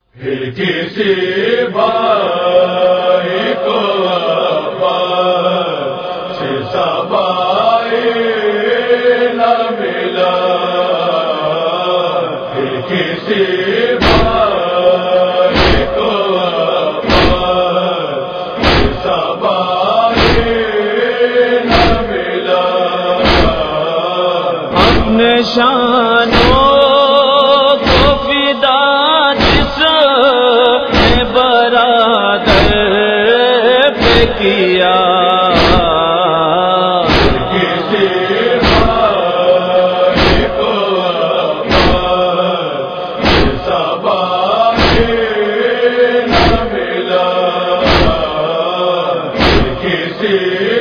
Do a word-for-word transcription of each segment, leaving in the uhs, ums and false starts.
پھر کسی بھائی کو عباس سے سبائی نہ ملا، پھر کسی بھائی کو عباس سے سبائی نہ ملا، اپنے شانوں کو فدا جس نے برادر پہ کیا، کسی بھائی کو عباس سے سبائی نہ ملا، کسی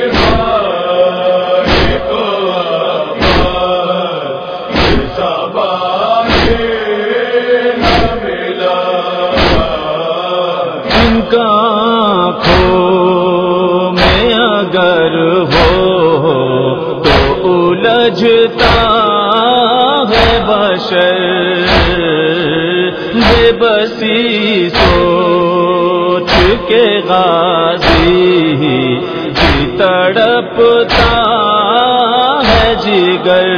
بھائی کو عباس سے سبائی نہ ملا، ان کا آنکھوں میں اگر ہو تو الجھتا ہے بشر، بے بسی سوچ کے غازی کی تڑپتا ہے جگر،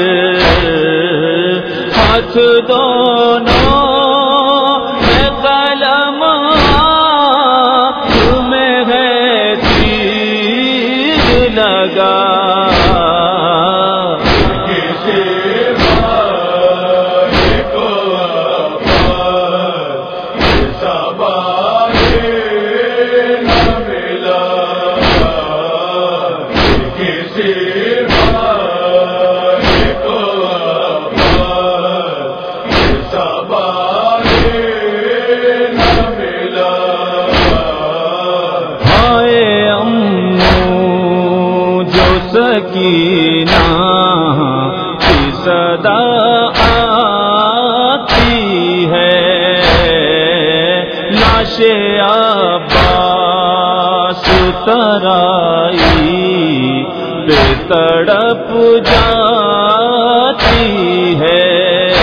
ہاتھ دونوں میں قلم تمہیں ہے تیر لگا، کسی بھائی کو عباس سے سبائی نہ ملا، کسی بھائی کو عباس سے سبائی نہ ملا، ہائے امو جو سکینہ کی صدا آتی ہے، لاش عباس ترائی پہ تڑپ جاتی ہے،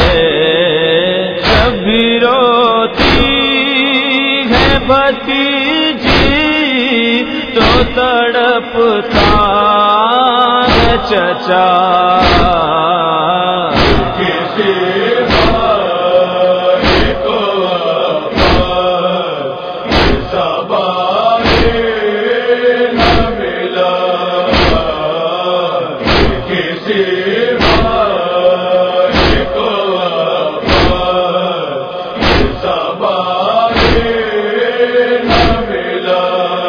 جب بھی روتی ہے بھتیجی تو تڑپتا ہے چچا، کسی بھائی کو عباس سے سبائی نہ ملا، کسی بھائی کو عباس سے سبائی نہ ملا،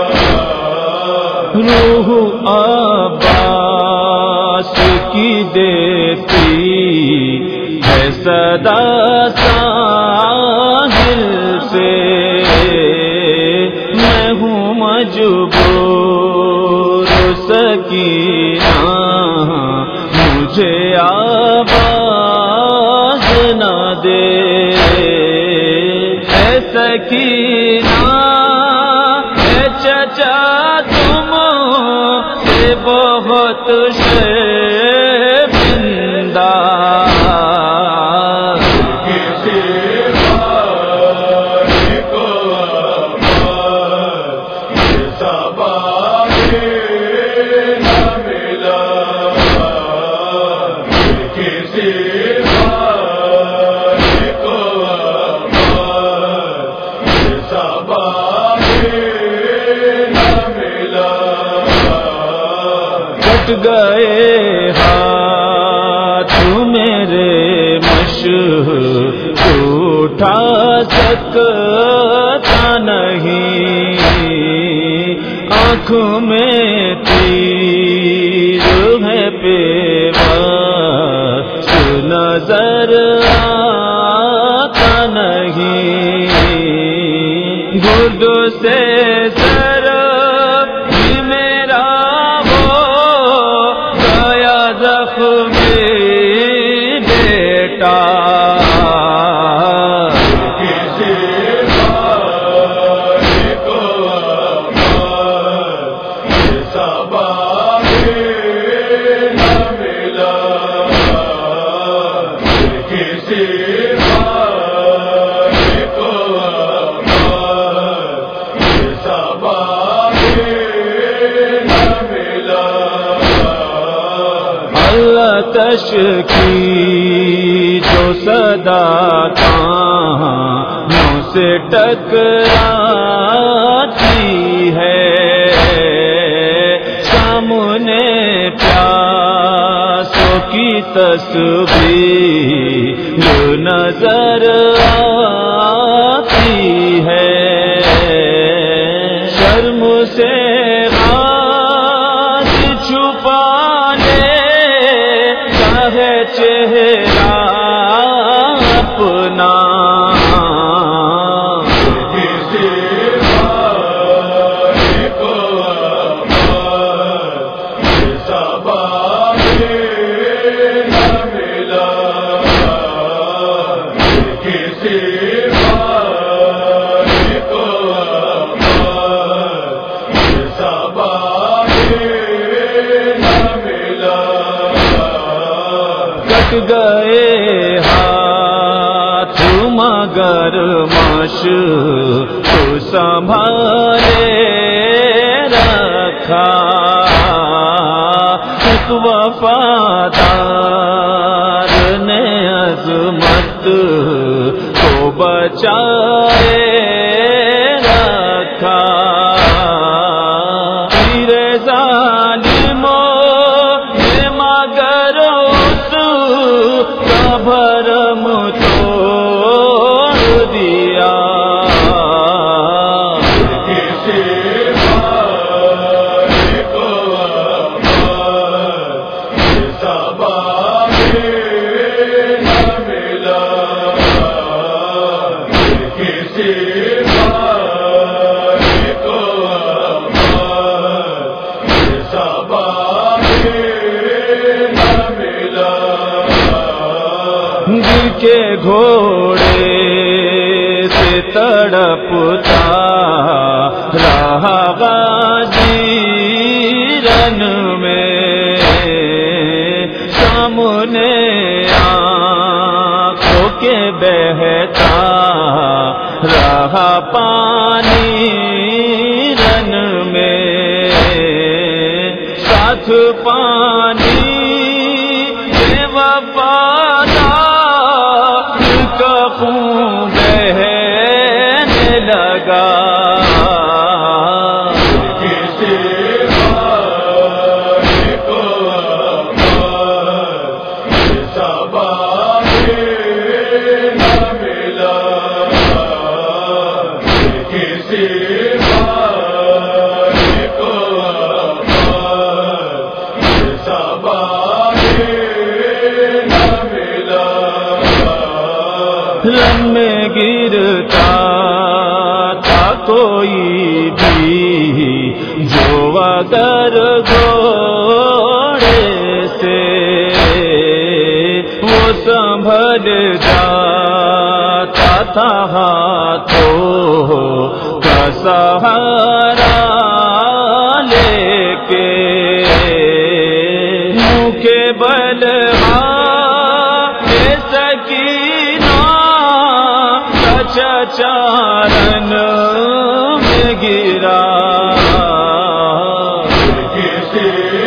روح عباس کی دیتی ہے صدا ساحل سے، میں ہوں مجبور سکینہ مجھے آواز نہ دے، اے سکینہ اے چچا تم سے بہت شرمندہ، کسی بھائی کو عباس سے سبائی نہ ملا، کسی بھائی کو عباس سے سبائی نہ ملا، کٹ گئے ہاتھ میرے مشق اٹھا سکتا نہیں، آنکھ میں تیر ہے پیوست نظر آتا نہیں، گرد سے سر بھی میرا ہو گیا زخمی بیٹا، کسی بھائی کو عباس سے سبائی نہ ملا، کسی بھائی کو آتش کی جو صدا کانوں سے ٹکراتی ہے، سامنے پیاسوں کی تصویر نظر آتی ہے، شرم سے ہاتھ چھپانے کا ہے چہرہ اپنا، گئے ہاتھ مگر مش تو سنبھالے رکھا، ایک وفادار نے عظمت کو بچائے رکھا، تیر ظالموں نے مگر بھرم توڑ دیا، کسی بھائی کو سبا نہ ملا، کسی بھائی کو سبا نہ ملا، دل کے گھوڑے سے تڑپتا رہا غازی رن میں، سامنے آنکھوں کے بہتا رہا پانی رن میں، ساتھ پانی کے وفادار کا خون بہنے لگا، کسی بھائی کو سبا نہ ملا، کسی بھائی کو سبا نہ ملا، رن میں گرتا تھا کوئی بھی جو اگر گھوڑے سے وہ سنبھل جاتا تھا ہاتھوں کا سہارا لے کے، منہ کے بل چارن میں گرا، کسی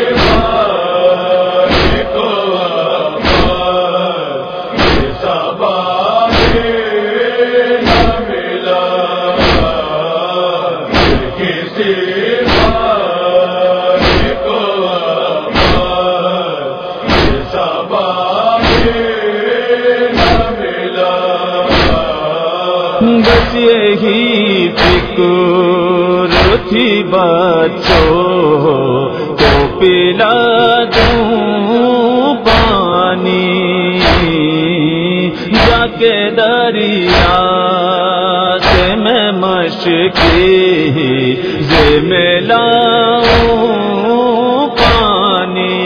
بھائی کو سبا نہ ملا، کسی بھائی کو سبا نہ ملا، بس یہی فکر تھی بچوں کو پلا دوں پانی، جا کے دریا سے میں مشکی سے میں لاؤں پانی،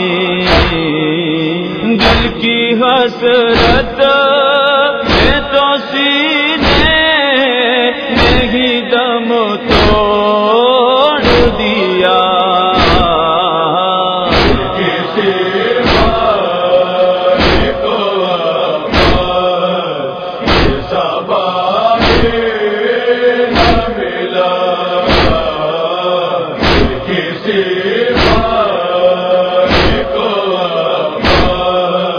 دل کی حسرت میں تو سینے نہیں دم توڑ دیا، کسی بھائی کو سبا نہ ملا، کسی بھائی کو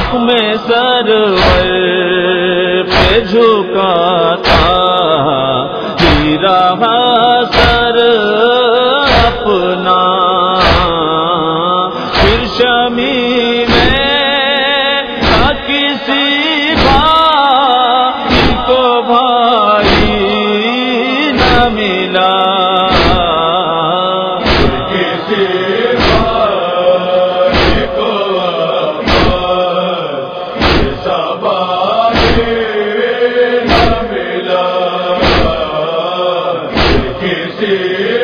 خاک میں سرور پہ جھکا تھا، ہی رہا سر اپنا، پھر شمی میں تھا کسی بھائی کو بھائی نہ ملا، کسی بھائی کو ایسا بھائی نہ ملا، کسی